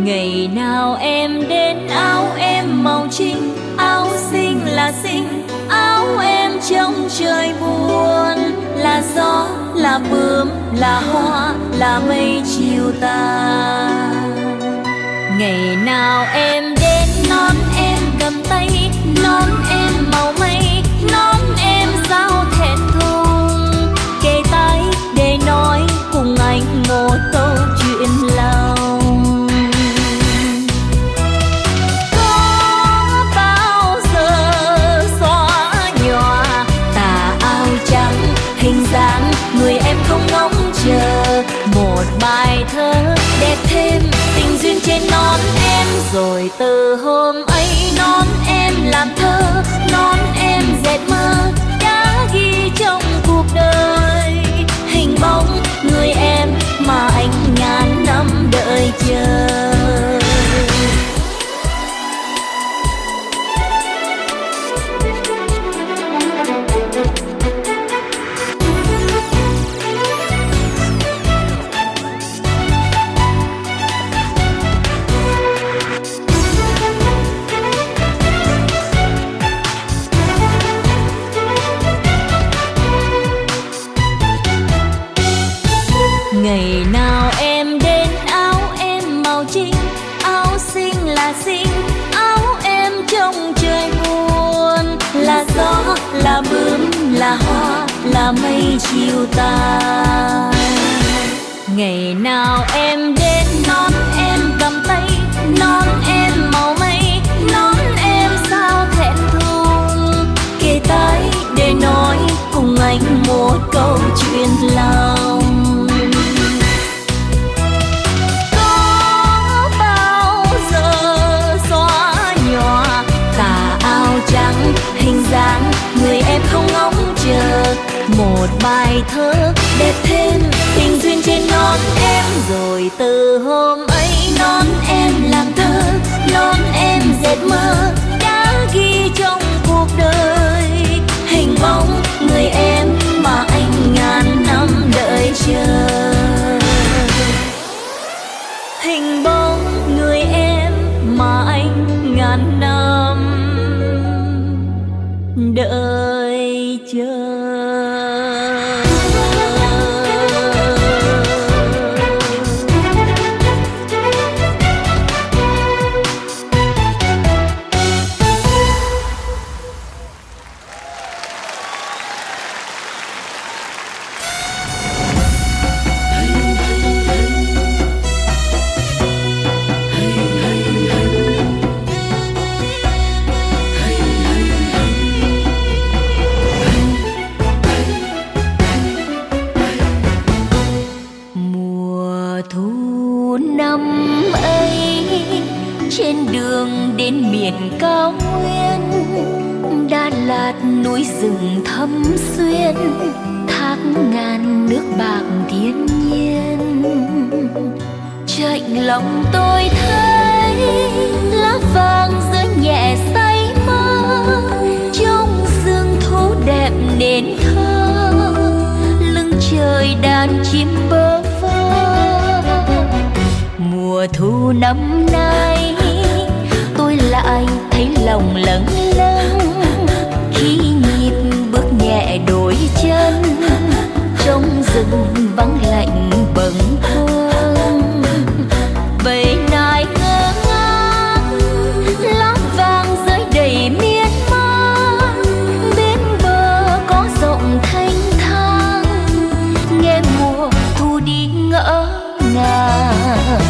Ngày nào em đến áo em màu trinh, áo xinh là xinh, áo em trong trời buồn, là gió, là bướm, là hoa, là mây chiều tàn. Ngày nào em đến nón em cầm tay, nón em màu mây, nón em sao thẹn thùng, kề tai để nói cùng anh một câu chuyện lòng. Có bao giờ xóa nhòa tà áo trắng, hình dáng người em không ngóng chờ, một bài thơ đẹp thêm tình duyên trên nón em. Rồi từ hôm ấy nón em làm thơ, nón em dệt mơ đã ghi trong cuộc đời, hình bóng người em mà anh ngàn năm đợi chờ. Ngày nào em đến áo em màu trinh, áo xinh là xinh, áo em trong trời buồn, là gió, là bướm, là hoa, là mây chiều tàn. Ngày nào em đến nón em cầm tay, nón em màu mây, nón em sao thẹn thùng, kề tai để nói cùng anh một câu chuyện lòng. Hình dáng người em không ngóng chờ, một bài thơ đẹp thêm tình duyên trên nón em. Rồi từ hôm ấy nón em làm thơ, nón em dệt mơ đã ghi trong cuộc đời, hình bóng người em mà anh ngàn năm đợi chờ. Hình bóng người em mà anh ngàn năm đợi chờ. Đến miền cao nguyên, Đà Lạt núi rừng thâm xuyên, thác ngàn nước bạc thiên nhiên. Chạnh lòng tôi thấy lá vàng rơi nhẹ say mơ, trong rừng thu đẹp nên thơ, lưng trời đàn chim bơ vơ. Mùa thu năm nay tôi lại thấy lòng lâng lâng khi nhịp bước nhẹ đôi chân trong rừng vắng lạnh bâng khuâng. Bầy nai ngơ ngác lá vàng rơi đầy miên man, bên bờ có rộng thanh thang nghe mùa thu đi ngỡ ngàng.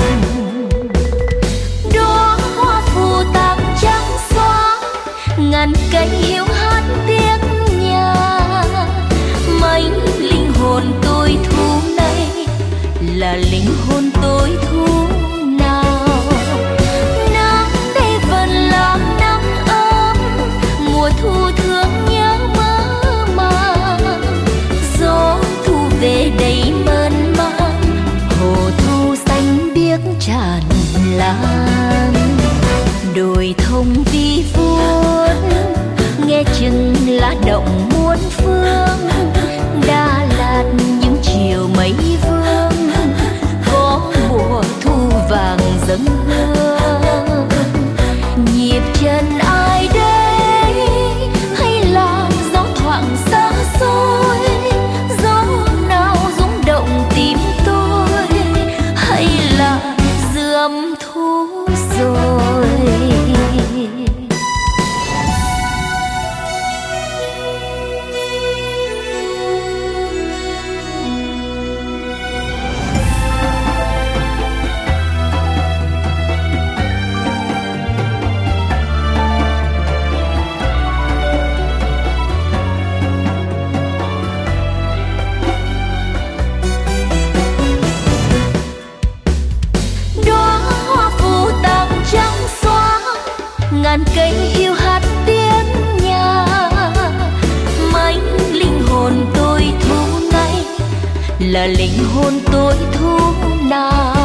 Ngàn cánh hiu hát tiếng nhà, mấy linh hồn tôi thu này là linh hồn tôi thu nào. Nắng đây vẫn là nắng ấm, mùa thu thương nhớ mơ màng, gió thu về đây mơn man, hồ thu xanh biếc tràn lan. Đồi thông vi vuốt nghe chừng lá động muôn phương, Đà Lạt những chiều mây vương có mùa thu vàng dâng hương. Nhịp chân ai đây hay là gió thoảng xa xôi, gió nào rung động tim tôi hay là dư âm thu rồi. Ngàn cây yêu hát tiếng nhà, mảnh linh hồn tôi thu ngay là linh hồn tôi thu nào.